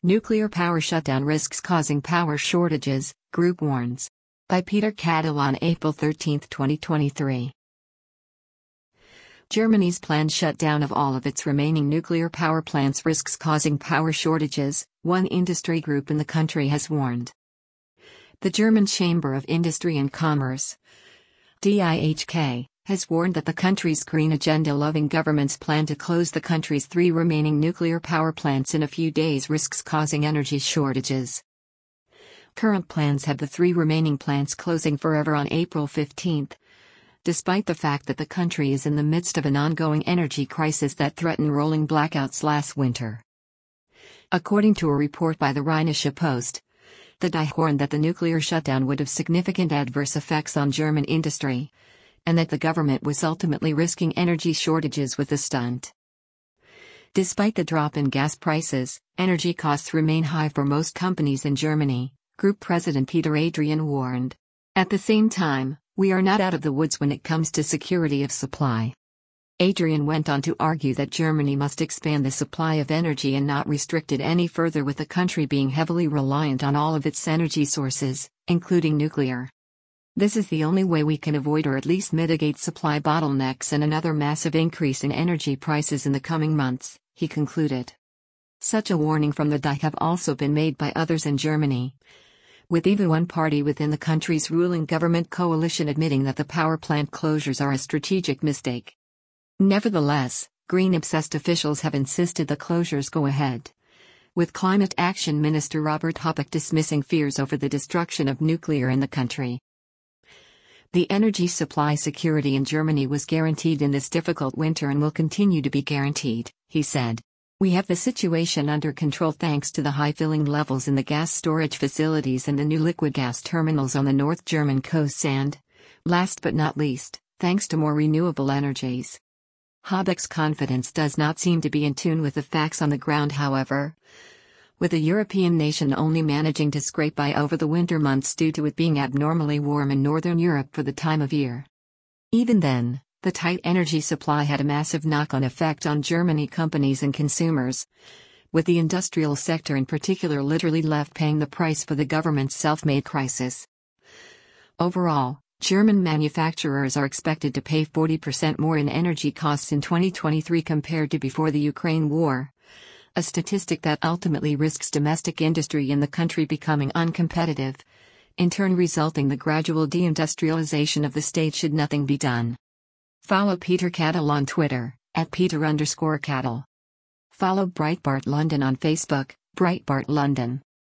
Nuclear power shutdown risks causing power shortages, group warns. By Peter Cattle on April 13, 2023. Germany's planned shutdown of all of its remaining nuclear power plants risks causing power shortages, one industry group in the country has warned. The German Chamber of Industry and Commerce, DIHK, has warned that the country's green agenda-loving government's plan to close the country's 3 remaining nuclear power plants in a few days risks causing energy shortages. Current plans have the 3 remaining plants closing forever on April 15, despite the fact that the country is in the midst of an ongoing energy crisis that threatened rolling blackouts last winter. According to a report by the Rheinische Post, the DIHK warned that the nuclear shutdown would have significant adverse effects on German industry, and that the government was ultimately risking energy shortages with the stunt. Despite the drop in gas prices, energy costs remain high for most companies in Germany, Group President Peter Adrian warned. At the same time, we are not out of the woods when it comes to security of supply. Adrian went on to argue that Germany must expand the supply of energy and not restrict it any further, with the country being heavily reliant on all of its energy sources, including nuclear. This is the only way we can avoid or at least mitigate supply bottlenecks and another massive increase in energy prices in the coming months, he concluded. Such a warning from the DIHK have also been made by others in Germany, with even one party within the country's ruling government coalition admitting that the power plant closures are a strategic mistake. Nevertheless, green-obsessed officials have insisted the closures go ahead, with Climate Action Minister Robert Habeck dismissing fears over the destruction of nuclear in the country. The energy supply security in Germany was guaranteed in this difficult winter and will continue to be guaranteed, he said. We have the situation under control thanks to the high filling levels in the gas storage facilities and the new liquid gas terminals on the North German coasts and, last but not least, thanks to more renewable energies. Habeck's confidence does not seem to be in tune with the facts on the ground, however, with a European nation only managing to scrape by over the winter months due to it being abnormally warm in Northern Europe for the time of year. Even then, the tight energy supply had a massive knock-on effect on Germany companies and consumers, with the industrial sector in particular literally left paying the price for the government's self-made crisis. Overall, German manufacturers are expected to pay 40% more in energy costs in 2023 compared to before the Ukraine war, a statistic that ultimately risks domestic industry in the country becoming uncompetitive, in turn resulting the gradual deindustrialization of the state should nothing be done. Follow Peter Cattle on Twitter, @Peter_Cattle. Follow Breitbart London on Facebook, Breitbart London.